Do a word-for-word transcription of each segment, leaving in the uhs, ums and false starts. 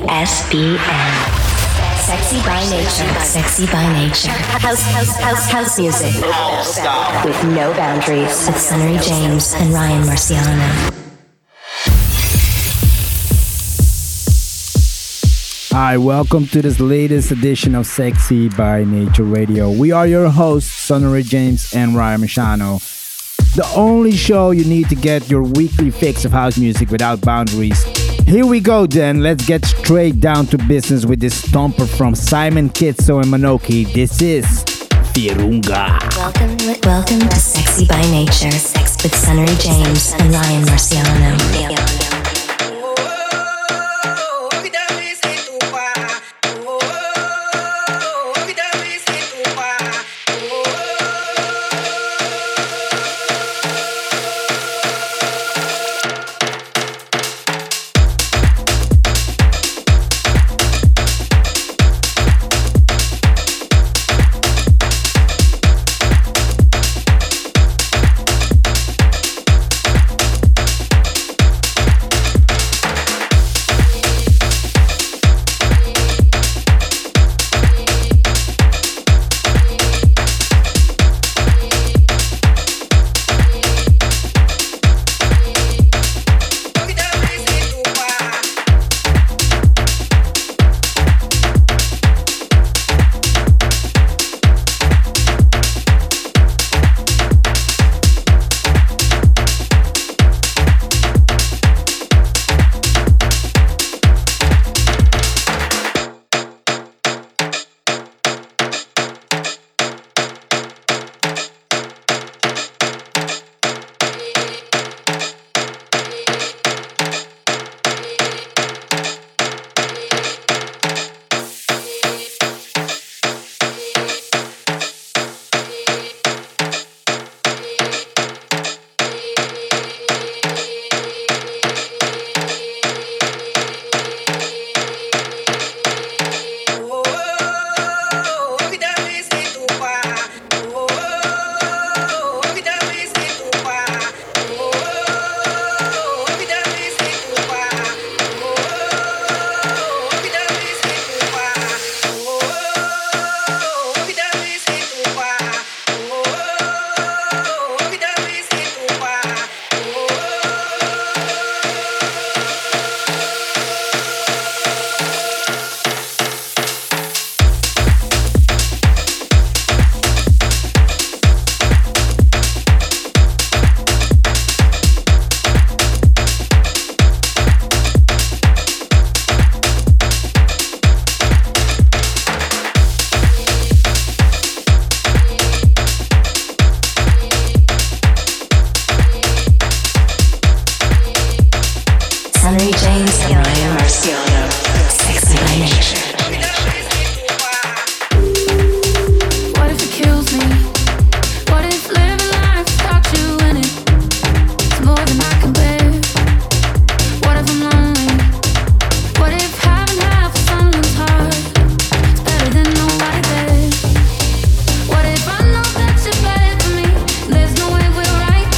S B N. Sexy by nature. Sexy by nature. House, house, house, house music. With no boundaries. With Sunnery James and Ryan Marciano. Hi, welcome to this latest edition of Sexy by Nature Radio. We are your hosts, Sunnery James and Ryan Marciano. The only show you need to get your weekly fix of house music without boundaries. Here we go then, let's get straight down to business with this stomper from Simon Kitso and Manoki. This is Virunga. Welcome, welcome to Sexy by Nature, Sex with Sunnery James and Ryan Marciano.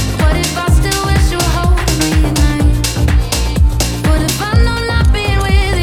What if I know not being with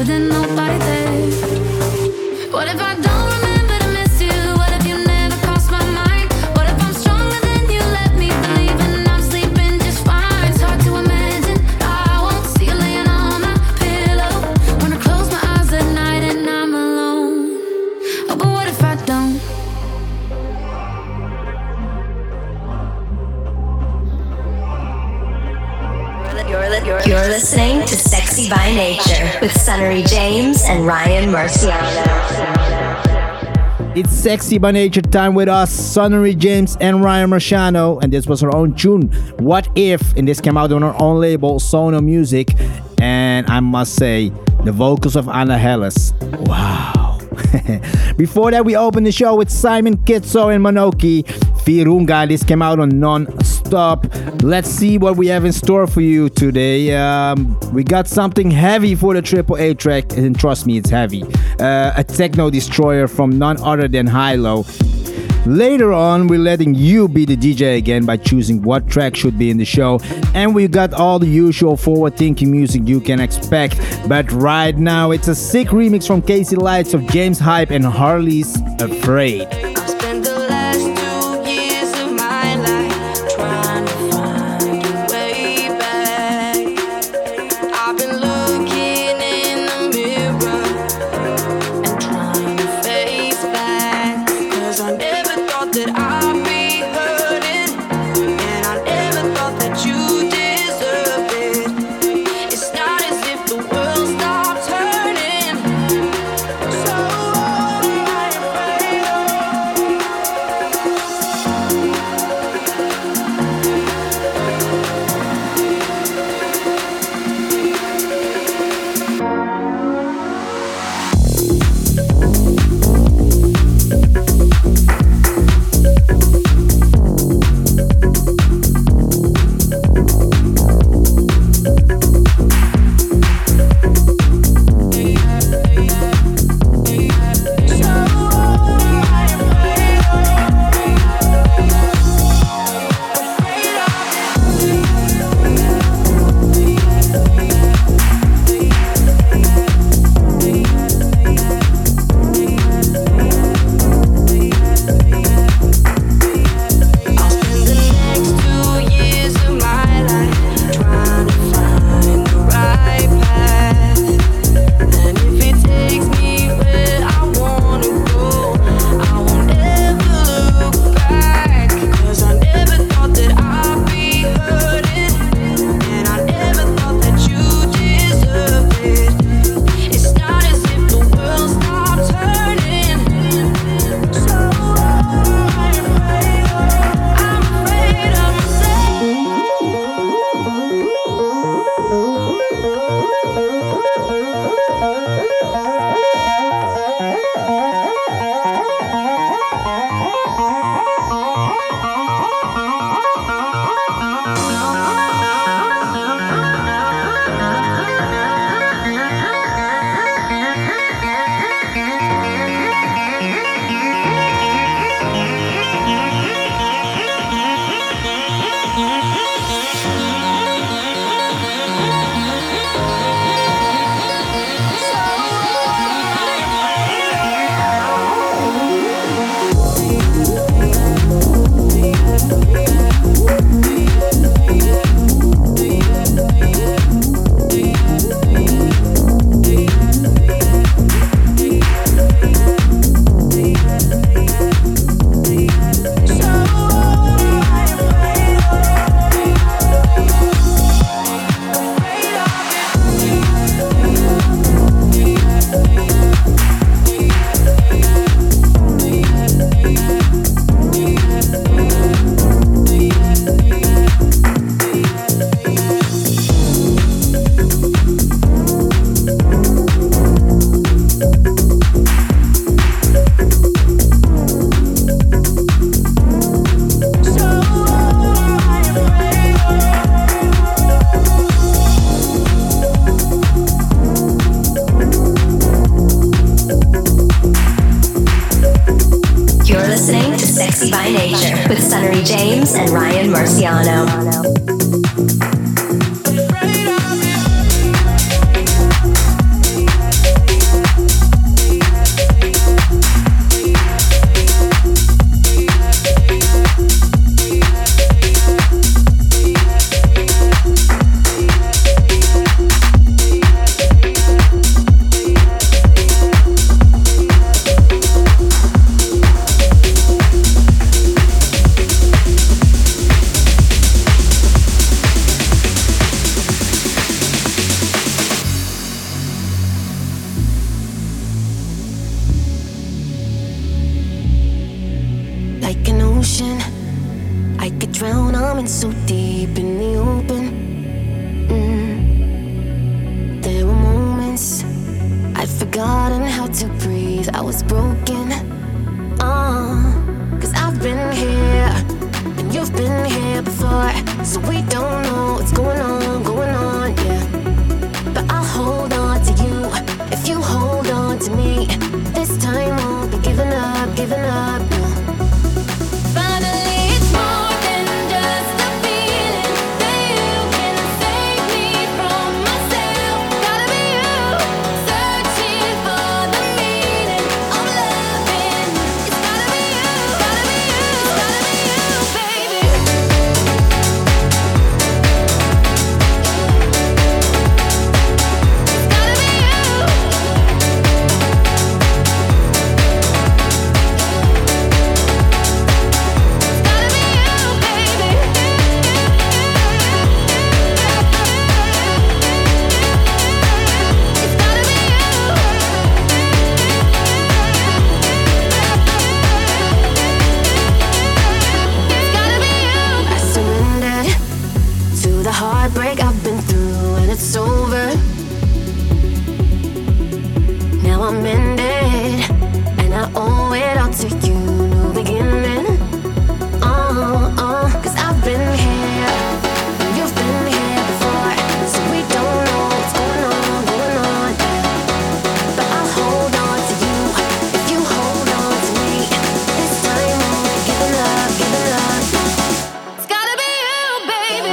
then nobody there. What if I don't remember to miss you? What if you never crossed my mind? What if I'm stronger than you let me believe and I'm sleeping just fine? It's hard to imagine I won't see you laying on my pillow when I close my eyes at night and I'm alone. Oh, but what if I don't? You're, you're listening to Sexy by Nature with Sunnery James and Ryan Marciano. It's Sexy by Nature time with us, Sunnery James and Ryan Marciano, and this was her own tune, What If, and this came out on her own label, Sono Music, and I must say, the vocals of Anna Hellas, wow. Before that, we opened the show with Simon Kitso and Monoki, Virunga. This came out on Non-Stop. Let's see what we have in store for you today. Um, we got something heavy for the Triple A track, and trust me, it's heavy. Uh, a techno destroyer from none other than Hilo. Later on, we're letting you be the D J again by choosing what track should be in the show. And we got all the usual forward-thinking music you can expect. But right now, it's a sick remix from Casey Lights of James Hype and Harley's Afraid. James and Ryan Marciano. going so deep in the open. Mm. There were moments I'd forgotten how to breathe. I was broken. Uh, Cause I've been here and you've been here before, so we don't know what's going on, going on, yeah. But I'll hold on to you if you hold on to me. This time won't be giving up, giving up, no. Finally, it's more than just a feeling that you can save me from myself. Gotta be you, searching for the meaning of loving. It's gotta be you, gotta be you, gotta be you, baby. It's gotta be you. Heartbreak I've been through and it's over. Now I'm mended and I owe it all to you. New beginning. Uh, uh, Cause I've been here and you've been here before, so we don't know what's going on, going on, yeah. But I'll hold on to you if you hold on to me. This time won't be giving up, giving up. It's gotta be you, baby.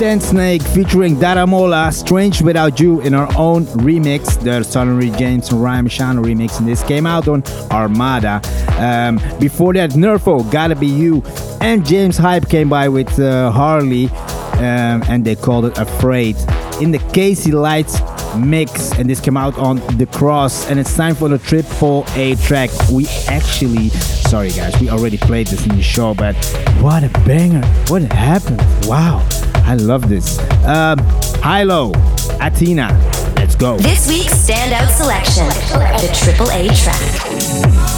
Tensnake featuring Daramola, Strange Without You in our own remix, the Sonny James and Ryan Machano remix, and this came out on Armada. Um, before that, Nerfo, Gotta Be You, and James Hype came by with uh, Harley, um, and they called it Afraid. In the Casey Lights mix, and this came out on The Cross, and it's time for the triple A track. We actually, sorry guys, we already played this in the show, but what a banger. What happened? Wow, I love this. Um, Hilo, Athena, let's go. This week's standout selection, the triple A track.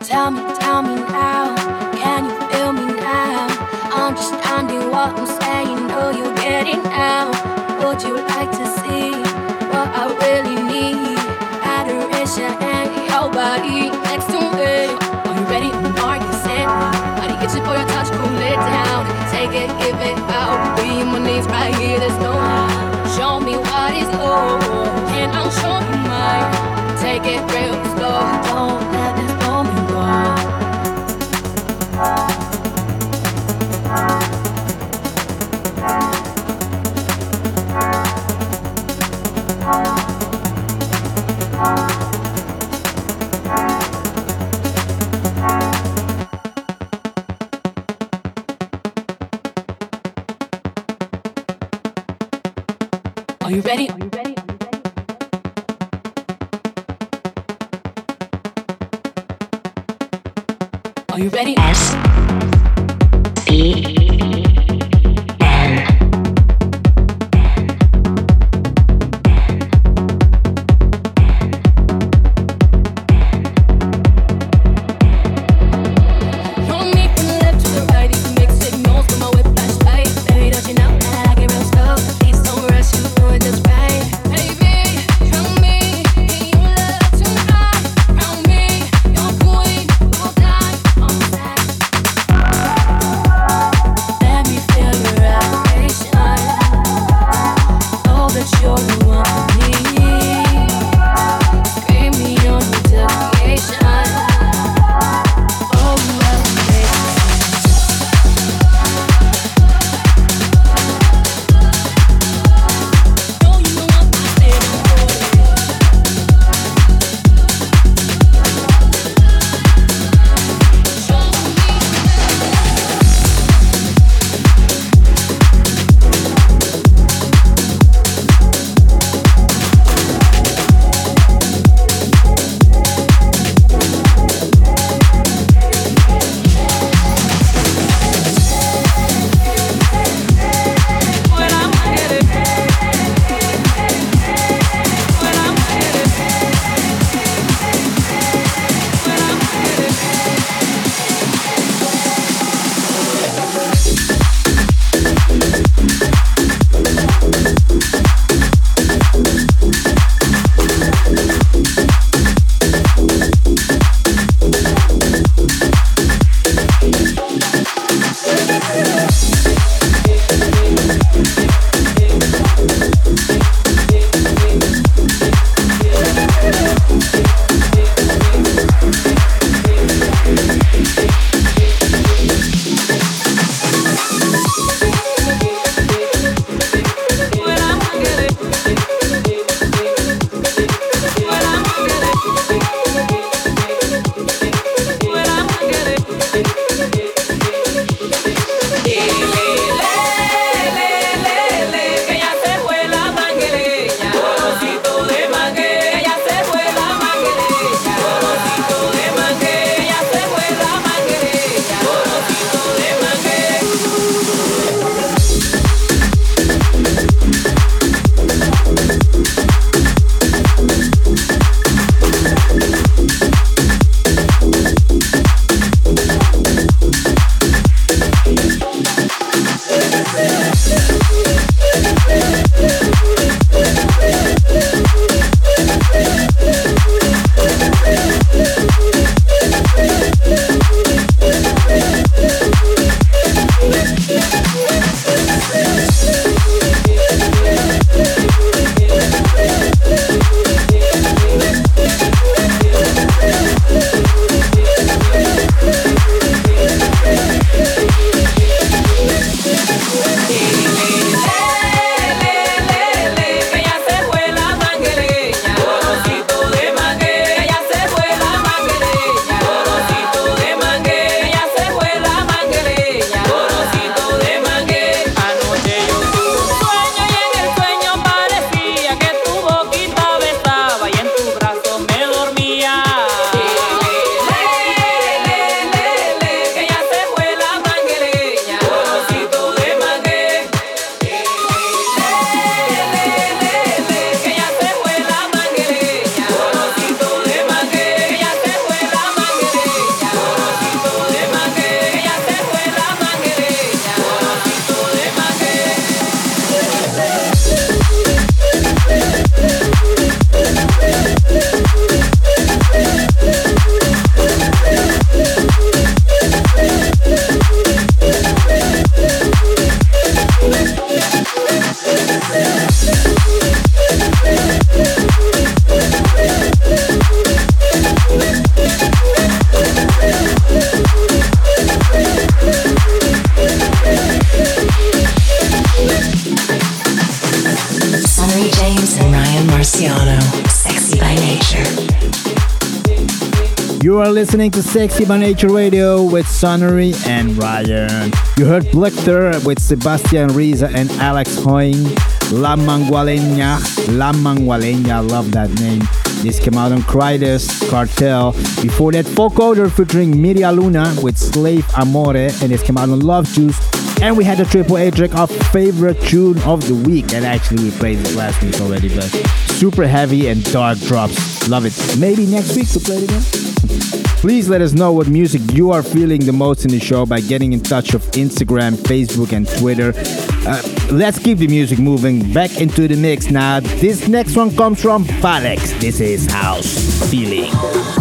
Tell me, tell me now, can you feel me now? Understanding what I'm saying, know you get it now. Would you like to see what I really need? Adoration and your body next to me. Are you ready? Are you set? Body itching for your touch, cool it down. Take it, give it out. Be on my knees right here, there's no lie. Show me what is low, and I'll show you mine. Take it real slow, don't let this moment go. Are you ready? Are you ready? Are you ready? S B Sunnery James and Ryan Marciano. Sexy by nature. You are listening to Sexy by Nature Radio with Sunnery and Ryan. You heard Blichter with Sebastian Riza and Alex Hoying. La Mangualeña. La Mangualeña, love that name. This came out on Crydas Cartel. Before that, Vocoder featuring Media Luna with Slave Amore, and this came out on Love Juice. And we had the Triple A track of favorite tune of the week. And actually, we played it last week already, but super heavy and dark drops. Love it. Maybe next week to play it again. Please let us know what music you are feeling the most in the show by getting in touch with Instagram, Facebook, and Twitter. Uh, let's keep the music moving. Back into the mix now. This next one comes from Palex. This is House Feeling.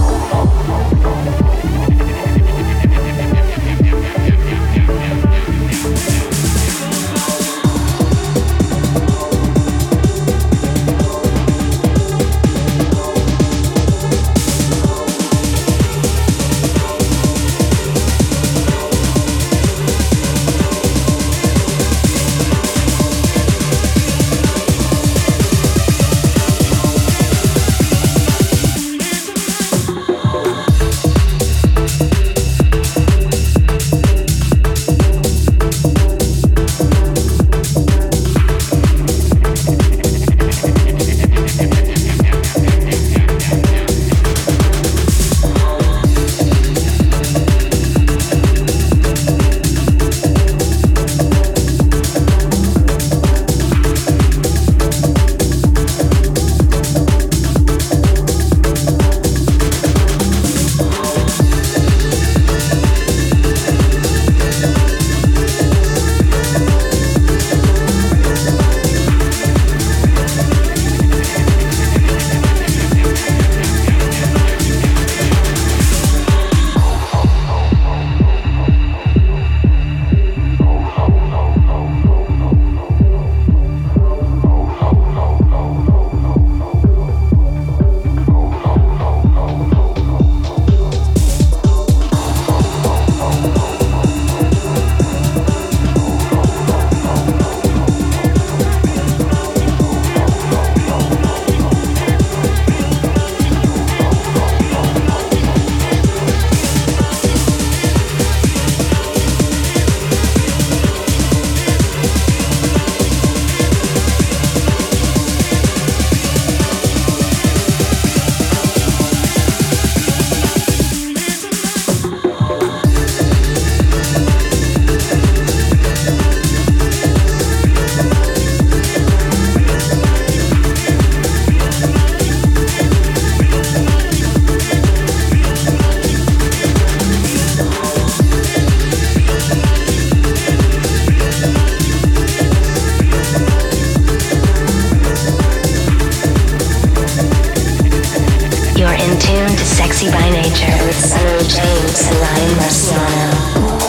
Sexy by Nature with Sunnery James and Ryan Marciano.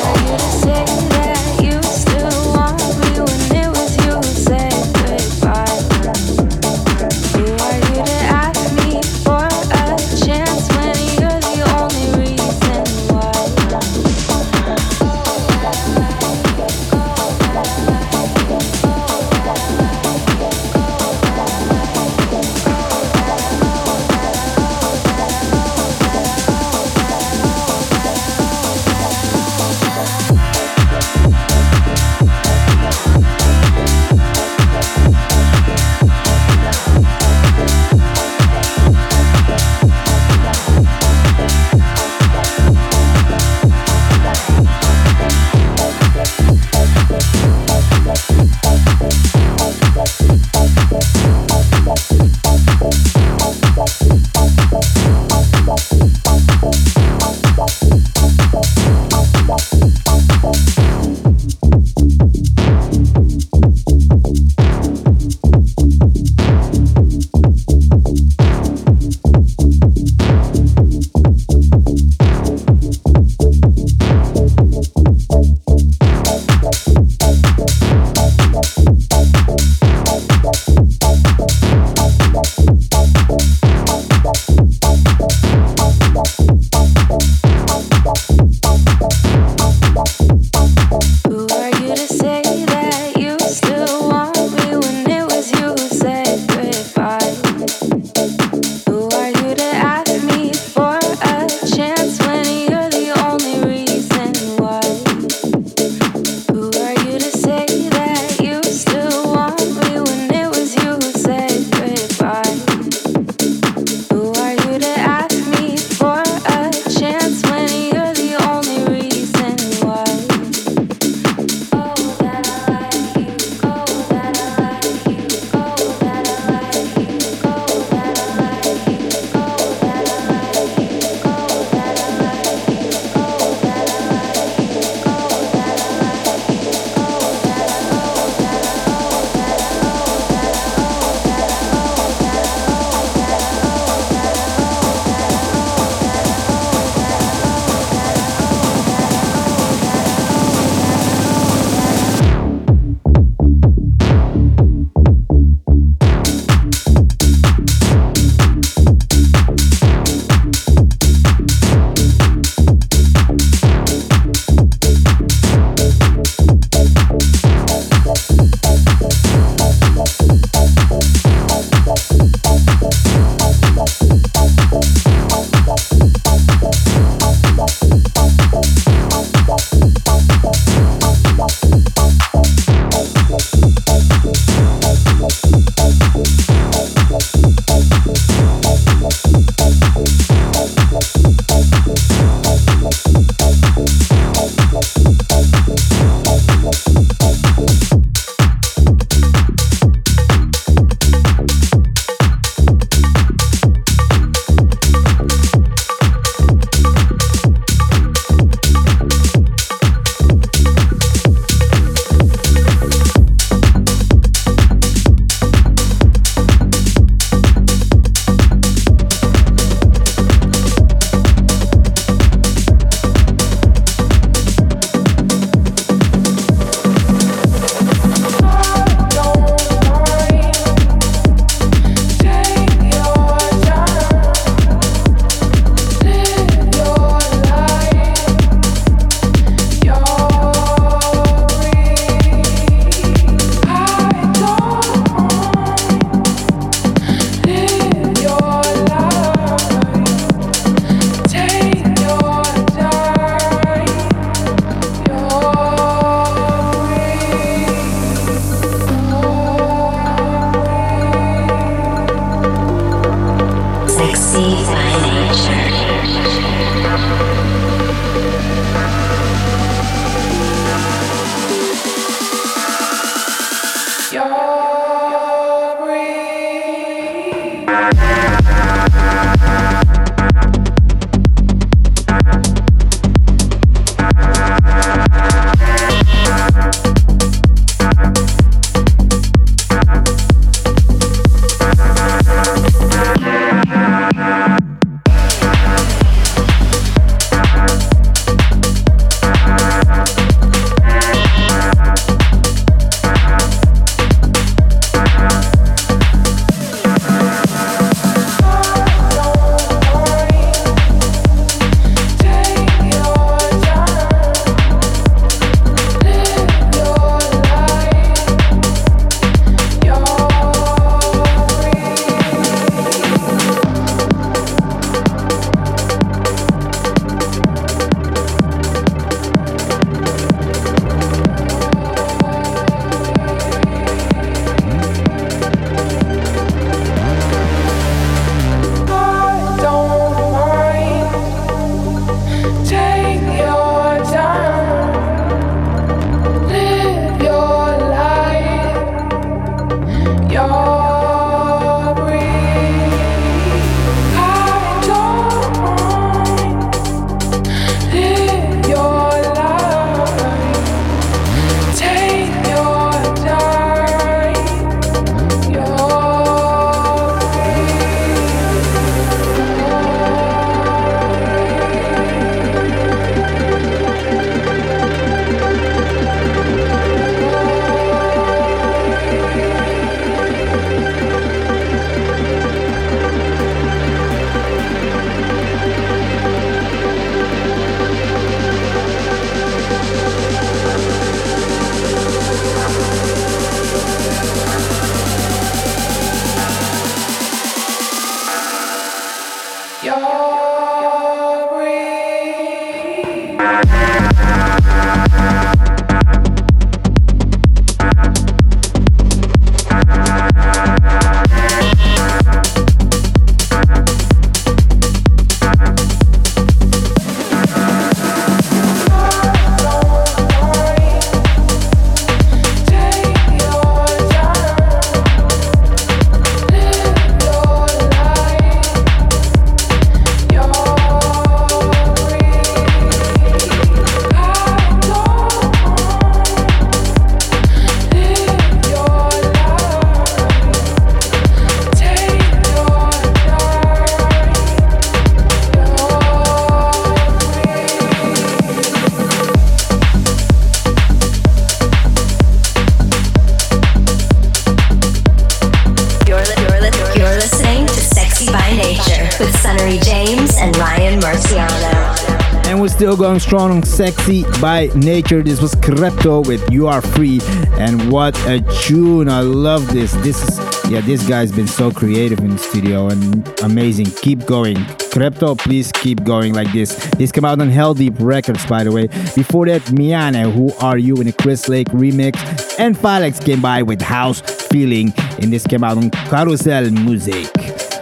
Still going strong on Sexy by Nature. This was Krepto with You Are Free, and what a tune. I love this. This is, yeah, this guy's been so creative in the studio and amazing. Keep going. Krepto, please keep going like this. This came out on Hell Deep Records, by the way. Before that, Miane, Who Are You, in a Chris Lake remix, and Filex came by with House Feeling, and this came out on Carousel Music.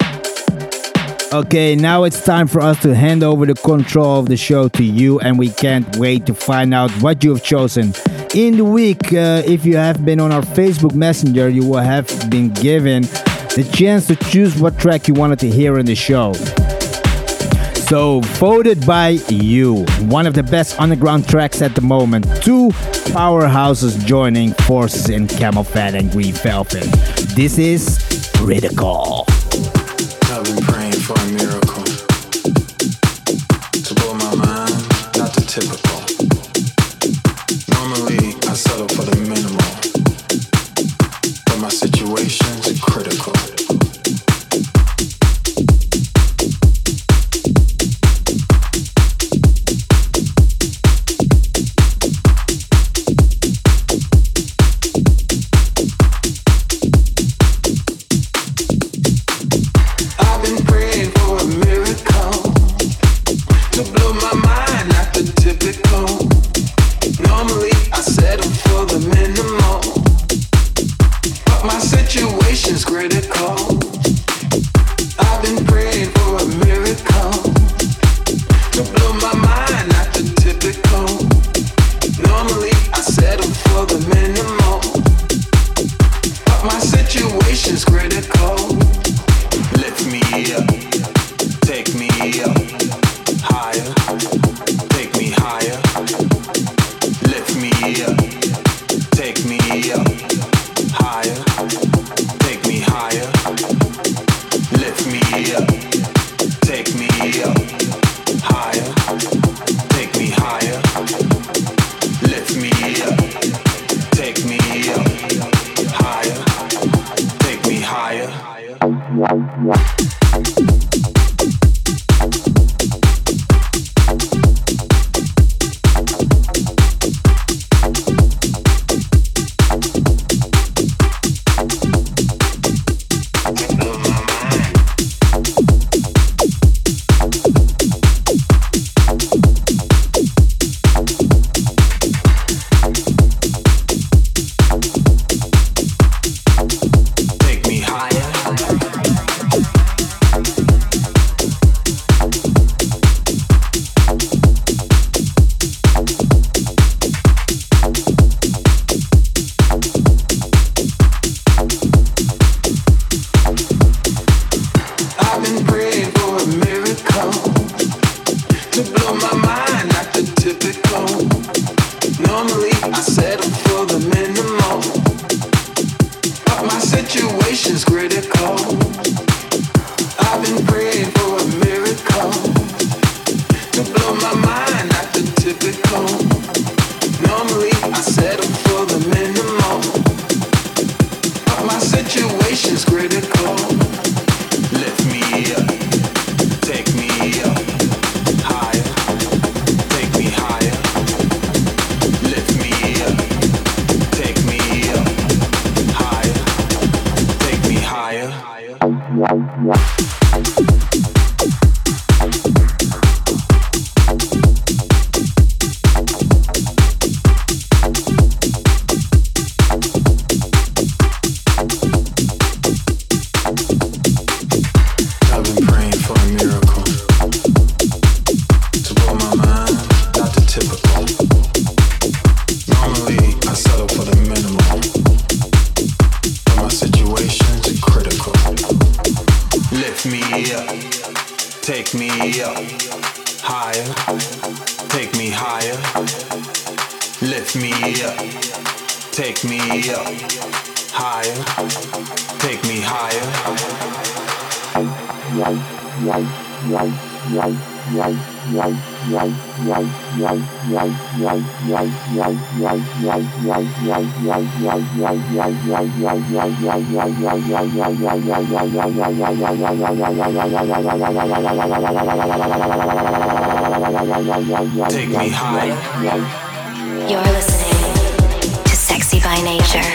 Okay, now it's time for us to hand over the control of the show to you, and we can't wait to find out what you have chosen. In the week, uh, if you have been on our Facebook Messenger, you will have been given the chance to choose what track you wanted to hear in the show. So, voted by you, one of the best underground tracks at the moment. Two powerhouses joining forces in Camel Fat and Green Velvet. This is Critical. I've been praying for a miracle to blow my mind, not the typical. Normally, I settle for the minimal, but my situation's critical. situation's critical. I've been praying for a miracle to blow my mind, not the typical. Normally I settle for the minimum, but my situation's critical. Lift me up, take me up, higher, take me higher. Lift me up, take me up, higher, take me higher. I've been praying for a miracle to blow my mind, not the typical. Normally I settle for the minimum, but my situation's critical. Lift me up, take me up, higher, take me higher. Lift me up, take me up, higher, take me higher. Take me high. You're listening to Sexy by Nature.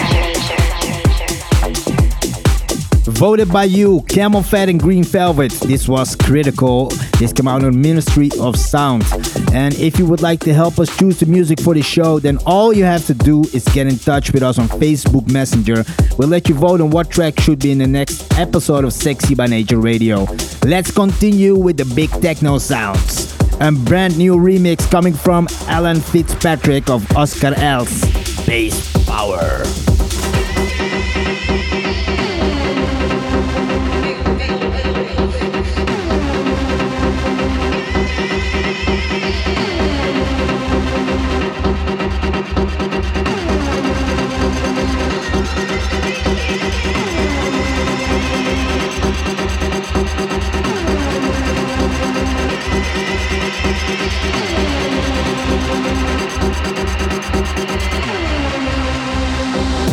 Voted by you, Camel Fat and Green Velvet. This was Critical. This came out on Ministry of Sound. And if you would like to help us choose the music for the show, then all you have to do is get in touch with us on Facebook Messenger. We'll let you vote on what track should be in the next episode of Sexy by Nature Radio. Let's continue with the big techno sounds. A brand new remix coming from Alan Fitzpatrick of Oscar L's Bass Power. Thank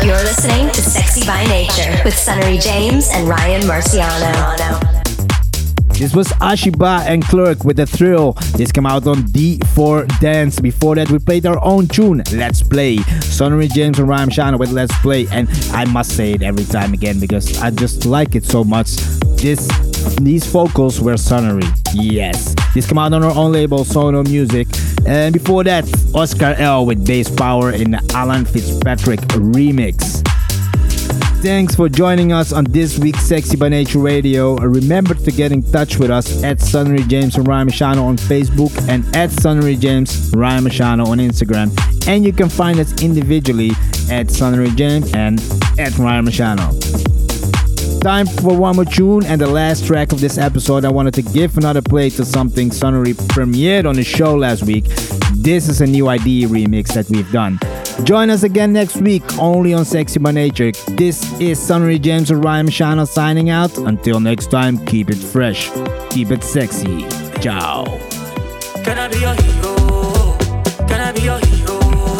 You're listening to Sexy by Nature with Sunnery James and Ryan Marciano. This was Ashiba and Clerk with The Thrill. This came out on D four Dance. Before that, we played our own tune, Let's Play. Sunnery James and Ryan Marciano with Let's Play. And I must say it every time again because I just like it so much. This, these vocals were Sunnery. Yes. This came out on our own label, Sono Music. And before that, Oscar L with Bass Power in the Alan Fitzpatrick remix. Thanks for joining us on this week's Sexy by Nature Radio. Remember to get in touch with us at Sunnery James and Ryan Marciano on Facebook and at Sunnery James Ryan Marciano on Instagram. And you can find us individually at Sunnery James and at Ryan Marciano. Time for one more tune and the last track of this episode. I wanted to give another play to something Sunnery premiered on the show last week. This is a new I D remix that we've done. Join us again next week only on Sexy by Nature. This is Sunnery James and Ryan Marciano signing out. Until next time, keep it fresh, keep it sexy. Ciao. Can I be your hero? Can I be your hero?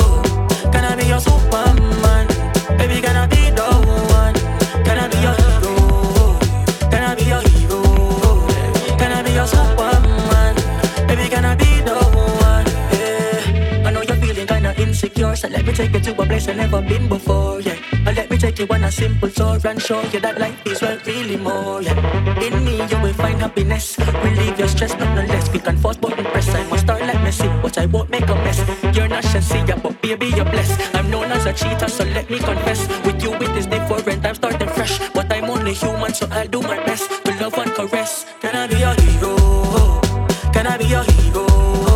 Can I be your Superman? Baby, can I be the one? Can I be your hero? Can I be your hero? Can I be your Superman? Baby, can I be the one? Yeah. I know you're feeling kinda insecure, so let me take you to a place I've never been before, yeah. And let me take you on a simple tour and show you that life is worth really more, yeah. In me you will find happiness, relieve your stress nonetheless. We can force button press, I must start like Messi, but I won't make a mess. You're not Shazia, but baby you're blessed. I'm known as a cheater, so let me confess. With you it is different, I'm starting fresh, but I'm only human, so I'll do my best to love and caress. Can I be your hero? Can I be your hero?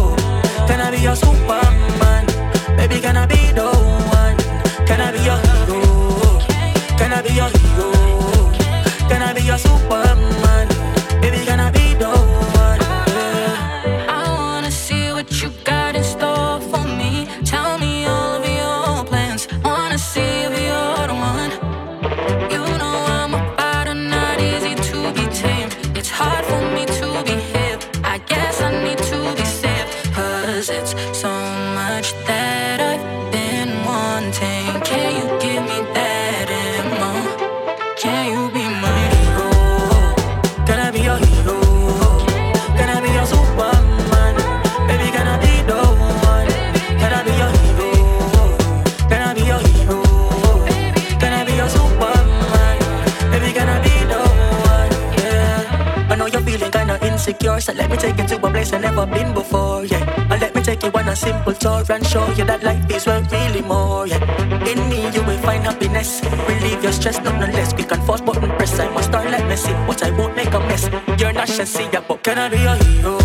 Can I be your Superman? Baby, can I be the one? Can I be your hero? Can I be your hero? Can I be your Superman? Baby, can I be the one? Yeah. I wanna see what you got in store for me. Tell me all of your plans. Wanna see if you're the one. You know I'm about it, not easy to be tamed. It's hard for me to behave. I guess I need to be saved, 'cause it's so much that I've been wanting. Can you give me that and more? Can you be my hero? Can I be your hero? Can I be your Superman? Baby, can I be the one? Can I be your hero? Can I be your hero? Can I be your Superman? Baby, can I be the one? Yeah. I know you're feeling kinda insecure, so let me take you to a place I've never been before, yeah. And let me take you on a simple tour and show you that life is worth really more, yeah. In me you will find happiness, relieve your stress nonetheless. We can force button press, I must start like Messi, but I won't make a mess. You're not Shazia, but can I be your hero?